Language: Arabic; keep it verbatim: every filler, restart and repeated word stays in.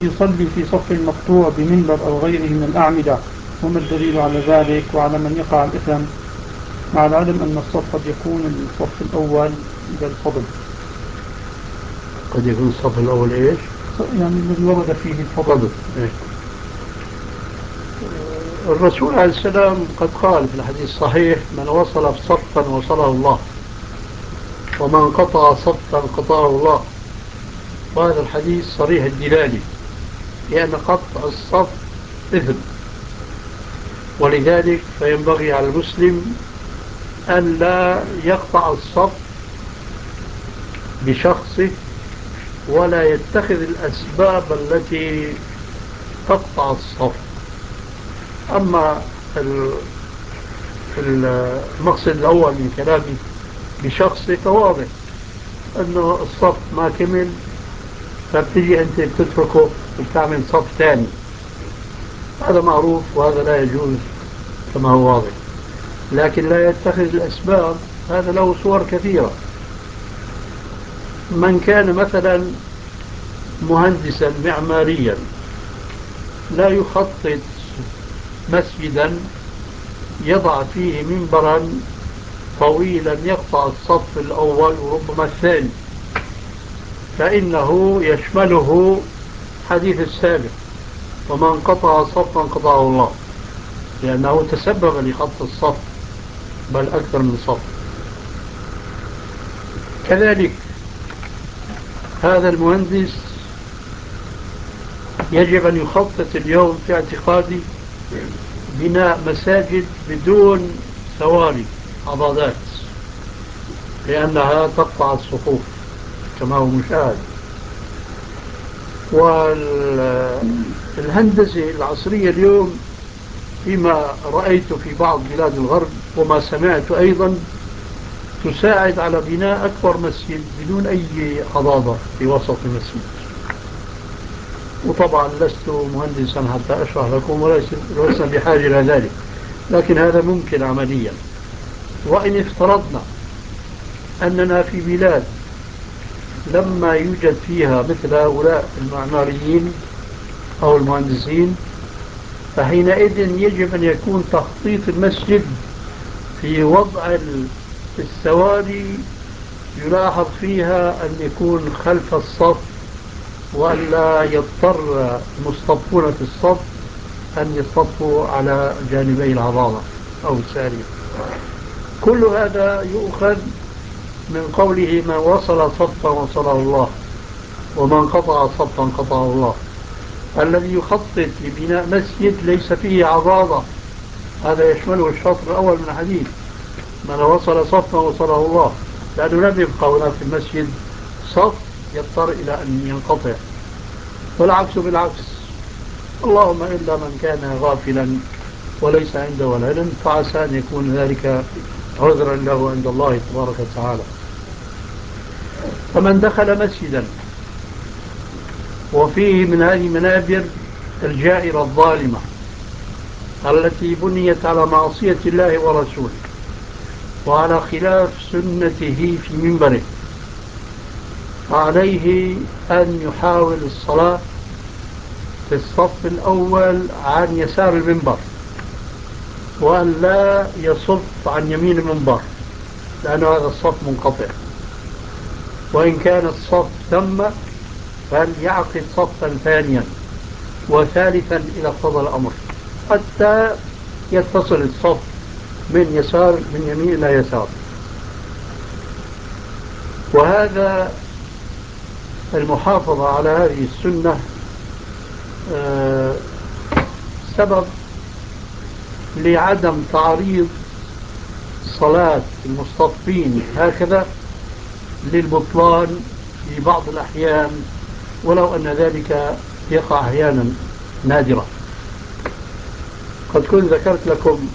يصلي في صف مقطوع بمنبر أو غيره من الأعمدة، وما الدليل على ذلك وعلى من يقع الإثم مع العلم أن الصف قد يكون الصف الأول بالفضل؟ قد يكون الصف الأول إيش؟ يعني الذي ورد فيه الفضل. فضل. إيه؟ الرسول عليه السلام قد قال في الحديث الصحيح: من وصل صفا وصله الله، ومن قطع صفا قطعه الله. وهذا الحديث صريح الدلالة، لأن قطع الصف إثم، ولذلك فينبغي على المسلم أن لا يقطع الصف بشخصه، ولا يتخذ الأسباب التي تقطع الصف. أما المقصد الأول من كلامي بشخصه فواضح أنه الصف ما كمل، فبتجي أنت بتتركه وبتعمل صف ثاني، هذا معروف وهذا لا يجوز كما هو واضح. لكن لا يتخذ الأسباب، هذا له صور كثيرة. من كان مثلا مهندسا معماريا لا يخطط مسجدا يضع فيه منبرا طويلا يقطع الصف الأول وربما الثاني، فإنه يشمله حديث السابق: ومن قطع صفا قطعه الله، لأنه تسبب لقطع الصف بل أكثر من صف. كذلك هذا المهندس يجب أن يخطط اليوم في اعتقادي بناء مساجد بدون ثواني عضادات، لأنها تقطع الصفوف كما هو مشاهد. والهندسة العصرية اليوم فيما رأيت في بعض بلاد الغرب وما سمعت أيضا تساعد على بناء أكبر مسجد بدون أي عضادة في وسط المسجد. وطبعا لست مهندسا حتى أشرح لكم، ولسنا بحاجة إلى ذلك، لكن هذا ممكن عمليا. وإن افترضنا أننا في بلاد لما يوجد فيها مثل هؤلاء المعماريين أو المهندسين، فحينئذ يجب أن يكون تخطيط المسجد في وضع السواري يلاحظ فيها أن يكون خلف الصف، وأن لا يضطر المصطفون في الصف أن يصطفوا على جانبي العضادة أو السارية. كل هذا يؤخذ من قوله: من وصل صفا وصله الله، ومن قطع صفا قطعه الله. الذي يخطط لبناء مسجد ليس فيه عضادة، هذا يشمله الشطر الأول من الحديث: من وصل صفا وصله الله، لأنه لم يبقى هنا في المسجد صف يضطر إلى أن ينقطع، والعكس بالعكس. اللهم إلا من كان غافلا وليس عنده العلم، فعسى أن يكون ذلك عذرا له عند الله تبارك وتعالى. فمن دخل مسجدا وفيه من هذه المنابر الجائرة الظالمة التي بنيت على معصية الله ورسوله وعلى خلاف سنته في منبره، عليه أن يحاول الصلاة في الصف الأول عن يسار المنبر، وأن لا يصف عن يمين المنبر، لأن هذا الصف منقطع. وإن كان الصف ثم فليعقد صفا ثانيا وثالثا إذا اقتضى الأمر، حتى يتصل الصف من يسار من يمين إلى يسار. وهذا المحافظة على هذه السنة سبب لعدم تعريض صلاة المصطفين هكذا للبطلان في بعض الأحيان، ولو أن ذلك يقع أحيانا نادرة. قد كنت ذكرت لكم